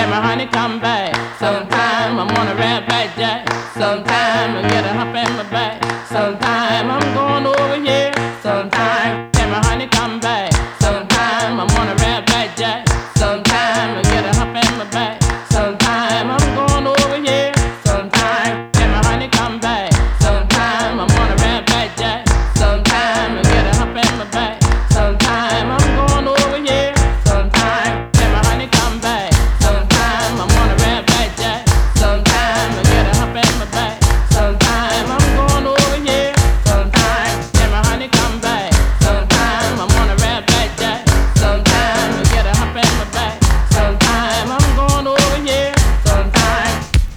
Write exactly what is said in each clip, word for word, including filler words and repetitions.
Can my honey come back? Sometime I'm on a red back jack. Sometime I get a hump in my back. Sometime I'm going over here. Sometime can my honey come back? Sometime I'm on a red back jack. Sometime I get a hump in my back. Sometime I'm going over here. Sometime can my honey come back? Sometime I'm on a red back jack. Sometime I get a hump in my back. Sometime I'm going over here. Sometime can my honey come back? Sometime I'm on a red back jack. Sometime I get a hump in my back. Sometime I'm going over here. Sometime can my honey come back? Sometime I'm on a red back jack. Sometime I get a hump in my back. Sometime I'm going over here. Sometime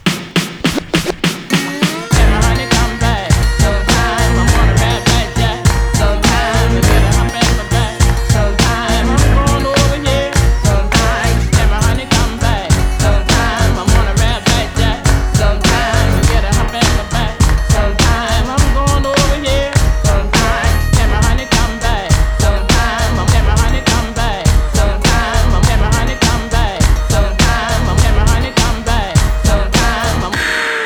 can my honey come back? Sometime I'm on a red back jack. Sometime I get a hump in my back. Sometime I'm going over here. Sometime can my honey come back? Sometime I'm on a red back jack. Sometime I get a hump in my back. Sometime I'm going over here. Sometime can my honey come back? Sometime I'm can my honey come back? Sometime I'm can my honey come back? Sometime I'm can my honey come back? Sometime I'm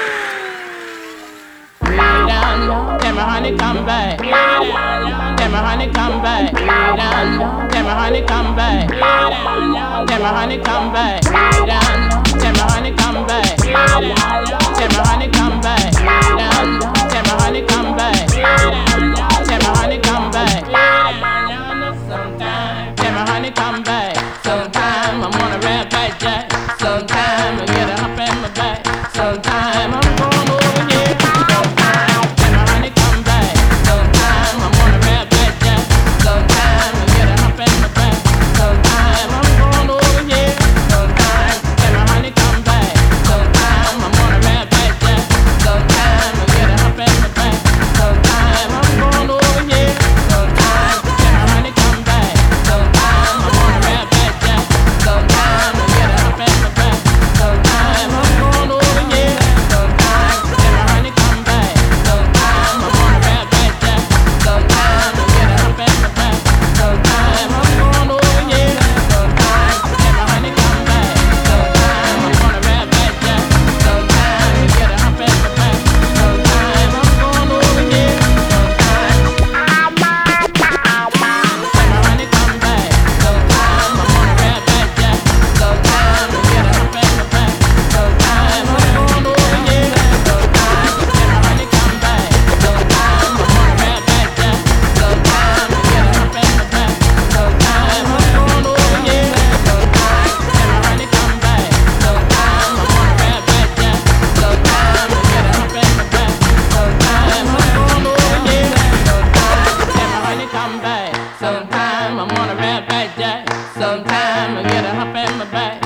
way down low. Can my honey come back? Can my honey come back? Way down low. Can my honey come back? Can my honey come back? Way down low. Can my honey come back? Can my honey come back? Way down low. Can my honey come back? Can my honey come back? Sometime can my honey come back? Sometime I'm on a red back jack. Sometime I get a hump in my back. Sometime I'm going over here. Sometime can my honey come back? Sometime I'm on a red back jack. Sometime I get a hump in my back. Sometime I'm going over here. Sometime can my honey come back? Sometime I'm on a red back jack. Sometime I get a hump in my back. Sometime I'm going over here. Sometime can my honey come back? Sometime I'm on a red back jack. Sometime I get a hump in my back. Sometime I'm going over here. Sometime can my honey come back? Sometime I'm on a red back jack. Sometime I get a hump in my back. Sometime I'm going over here. Sometime can my honey come back? Sometime I'm on a red back jack. Sometime I get a hump in my back. Sometime I'm going over here. Sometime can my honey come back? Sometime I'm on a red back jack. Sometime I get a hump in my back. Sometime I'm going over here. Sometime can my honey come back? Sometime I'm on a red back jack. Sometime I get a hump in my back. Sometime I'm going over here. Sometime can my honey come back? Sometime I'm on a red back jack. Sometime I get a hump in my back. Sometime I'm going over here. Sometime can my honey come back? Sometime I'm on a red back jack. Sometime I get a hump in my back.